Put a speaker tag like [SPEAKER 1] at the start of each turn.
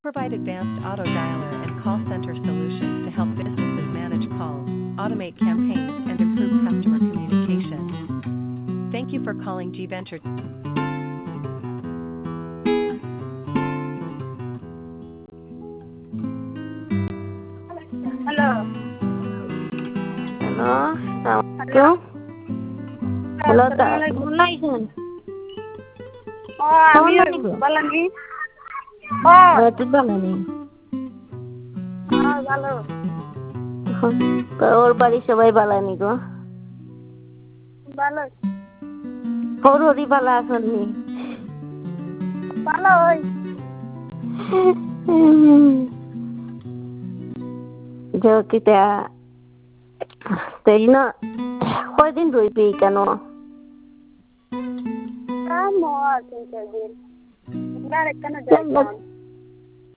[SPEAKER 1] Provide advanced auto dialer and call center solutions to help businesses manage calls, automate campaigns, and improve customer communication. Thank you for calling G Venture.
[SPEAKER 2] Hello
[SPEAKER 3] hello
[SPEAKER 2] hello
[SPEAKER 3] क्यों hello
[SPEAKER 2] अस्सलाम वालेकुम
[SPEAKER 3] Assalamualaikum.
[SPEAKER 2] Aamir
[SPEAKER 3] Assalamualaikum.
[SPEAKER 2] বলেননি
[SPEAKER 3] তুই বানানি
[SPEAKER 2] ভালো
[SPEAKER 3] ওর বাড়ি সবাই বালানি গো
[SPEAKER 2] ভালো
[SPEAKER 3] ওর হরি বালা আসননি
[SPEAKER 2] ভালো ওই
[SPEAKER 3] kita তাই না কয়দিন রইবি কেন
[SPEAKER 2] কাম হয় তিন চার দিন না কেন যাই